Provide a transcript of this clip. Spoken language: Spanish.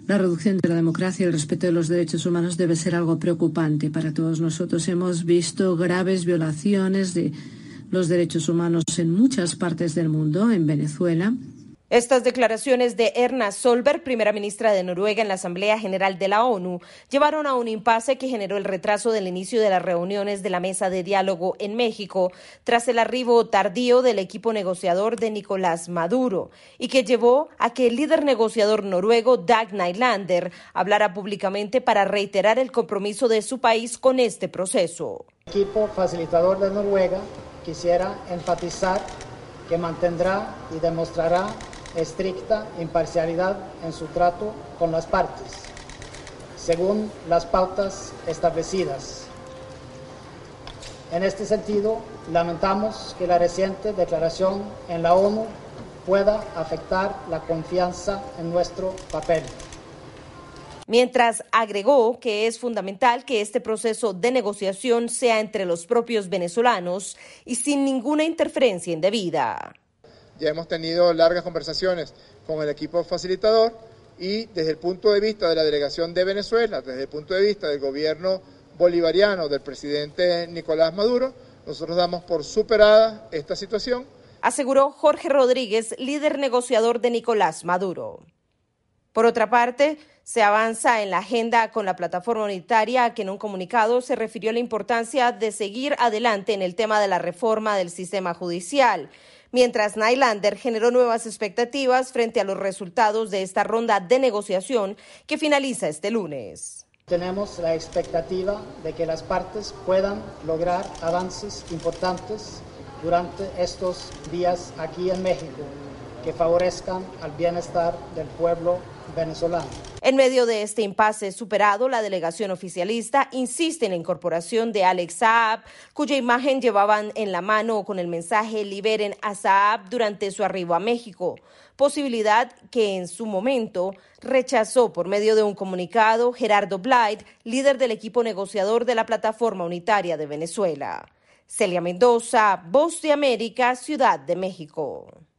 La reducción de la democracia y el respeto de los derechos humanos debe ser algo preocupante para todos nosotros. Hemos visto graves violaciones de los derechos humanos en muchas partes del mundo, en Venezuela. Estas declaraciones de Erna Solberg, primera ministra de Noruega en la Asamblea General de la ONU, llevaron a un impasse que generó el retraso del inicio de las reuniones de la mesa de diálogo en México tras el arribo tardío del equipo negociador de Nicolás Maduro y que llevó a que el líder negociador noruego Dag Nylander hablara públicamente para reiterar el compromiso de su país con este proceso. El equipo facilitador de Noruega quisiera enfatizar que mantendrá y demostrará estricta imparcialidad en su trato con las partes, según las pautas establecidas. En este sentido, lamentamos que la reciente declaración en la ONU pueda afectar la confianza en nuestro papel. Mientras agregó que es fundamental que este proceso de negociación sea entre los propios venezolanos y sin ninguna interferencia indebida. Ya hemos tenido largas conversaciones con el equipo facilitador y desde el punto de vista de la delegación de Venezuela, desde el punto de vista del gobierno bolivariano del presidente Nicolás Maduro, nosotros damos por superada esta situación. Aseguró Jorge Rodríguez, líder negociador de Nicolás Maduro. Por otra parte, se avanza en la agenda con la plataforma unitaria, que en un comunicado se refirió a la importancia de seguir adelante en el tema de la reforma del sistema judicial, mientras Nylander generó nuevas expectativas frente a los resultados de esta ronda de negociación que finaliza este lunes. Tenemos la expectativa de que las partes puedan lograr avances importantes durante estos días aquí en México, que favorezcan al bienestar del pueblo venezolano. En medio de este impasse superado, la delegación oficialista insiste en la incorporación de Alex Saab, cuya imagen llevaban en la mano con el mensaje "Liberen a Saab" durante su arribo a México, posibilidad que en su momento rechazó por medio de un comunicado Gerardo Blight, líder del equipo negociador de la plataforma unitaria de Venezuela. Celia Mendoza, Voz de América, Ciudad de México.